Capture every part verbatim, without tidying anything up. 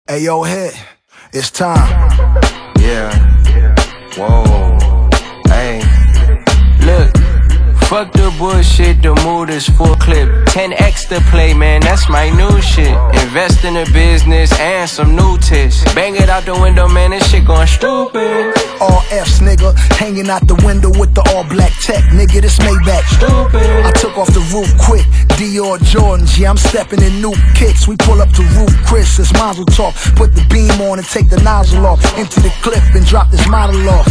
Hey, yo, hit. It's time. Yeah. Whoa. Hey. Look. Fuck the bullshit, the mood is full clip. ten X to play, man, that's my new shit. Invest in a business and some new tits. Bang it out the window, man, this shit going stupid. All F's, nigga. Hanging out the window with the all black tech, nigga, this Maybach. Stupid. I took off the roof quick. Dior Jordans, yeah, I'm stepping in new kicks. We pull up to roof Chris, it's Mazel talk. Put the beam on and take the nozzle off. Into the clip and drop this model off.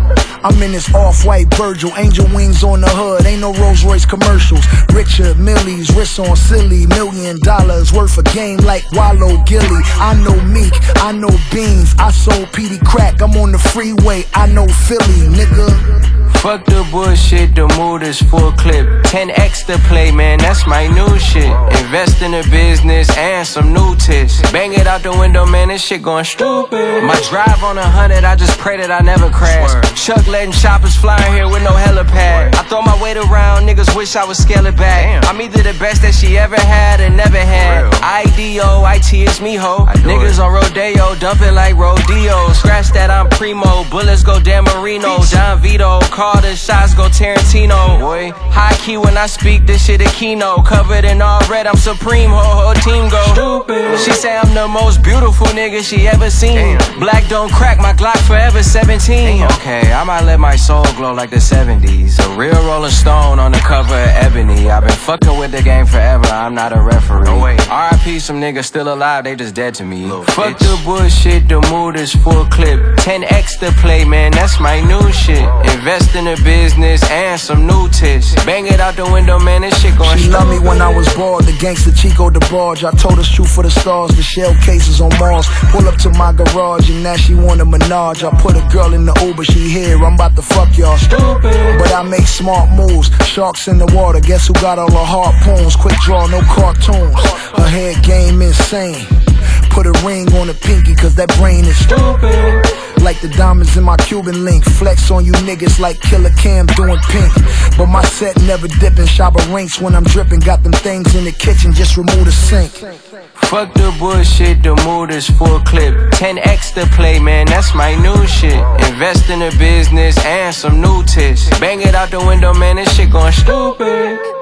I'm in this off-white Virgil, angel wings on the hood, ain't no Rolls Royce commercials. Richard Millie's, wrist on silly, million dollars worth of game like Wallow Gilly. I know Meek, I know Beans, I sold Petey crack, I'm on the freeway, I know Philly, nigga. Fuck the bullshit, the mood is full clip. ten X to play, man, that's my new shit. Invest in a business and some new tits. Bang it out the window, man, this shit going stupid. My drive on a hundred, I just pray that I never crash. Chuck letting choppers fly here with no helipad. I throw my weight around, niggas wish I would scale it back. I'm either the best that she ever had or never had. I D O, I T, it's me, ho. Niggas on Rodeo, dumping like rodeo. Scratch that, I'm primo. Bullets go Dan Marino, Don Vito. Call the shots, go Tarantino. Boy, high key when I speak, this shit a keynote. Covered in all red, I'm supreme, ho, ho, team go stupid. She say I'm the most beautiful nigga she ever seen. Damn. Black don't crack, my Glock forever seventeen. Damn. Okay, I might let my soul glow like the seventies. A real Rolling Stone on the cover of Ebony. I've been fucking with the game forever, I'm not a referee. No way. R I P some niggas still alive, they just dead to me. Little Fuck bitch. The bullshit, the mood is full clip. ten X to play, man, that's my new shit. Invest in a business and some new tits. Bang it out the window, man, this shit going She loved me when I was bored, the gangster Chico DeBarge. I told her shoot for the stars, the shell cases on Mars. Pull up to my garage and now she want a menage. I put a girl in the Uber, she here, I'm about to fuck y'all. Stupid. But I make smart moves, sharks in the water, guess who got all the harpoons? Quick draw, no cartoons. Her head game insane. Put a ring on the pinky cause that brain is stupid. Like the diamonds in my Cuban link. Flex on you niggas like Killer Cam doing pink. But my set never dipping. Shabba rinks when I'm dripping. Got them things in the kitchen, just remove the sink. Fuck the bullshit, the mood is full clip. ten X to play, man, that's my new shit. Invest in a business and some new tits. Bang it out the window, man, this shit going stupid.